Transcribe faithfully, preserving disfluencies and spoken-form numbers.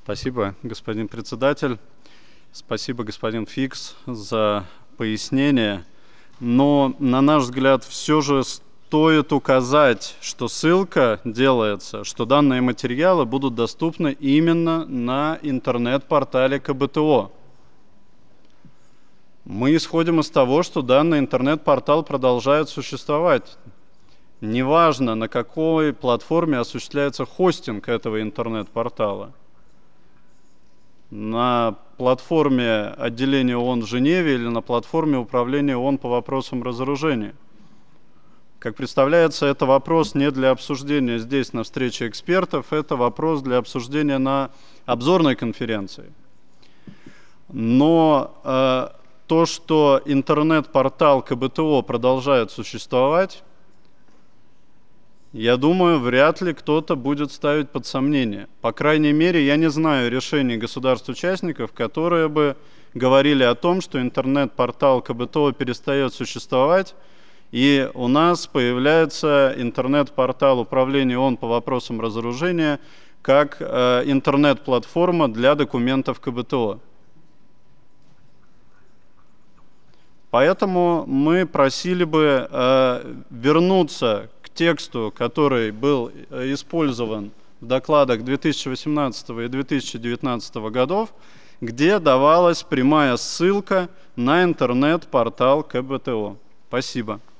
Спасибо, господин председатель. Спасибо, господин Фикс, за пояснение. Но, на наш взгляд, все же стоит указать, что ссылка делается, что данные материалы будут доступны именно на интернет-портале ка бэ тэ о. Мы исходим из того, что данный интернет-портал продолжает существовать. Неважно, на какой платформе осуществляется хостинг этого интернет-портала. На платформе отделения ООН в Женеве или на платформе управления ООН по вопросам разоружения. Как представляется, это вопрос не для обсуждения здесь на встрече экспертов, это вопрос для обсуждения на обзорной конференции. Но э, то, что интернет-портал ка бэ тэ о продолжает существовать, я думаю, вряд ли кто-то будет ставить под сомнение. По крайней мере, я не знаю решений государств-участников, которые бы говорили о том, что интернет-портал ка бэ тэ о перестает существовать, и у нас появляется интернет-портал управления ООН по вопросам разоружения как э, интернет-платформа для документов ка бэ тэ о. Поэтому мы просили бы э, вернуться к тексту, который был использован в докладах две тысячи восемнадцатого и две тысячи девятнадцатого годов, где давалась прямая ссылка на интернет-портал ка бэ тэ о. Спасибо.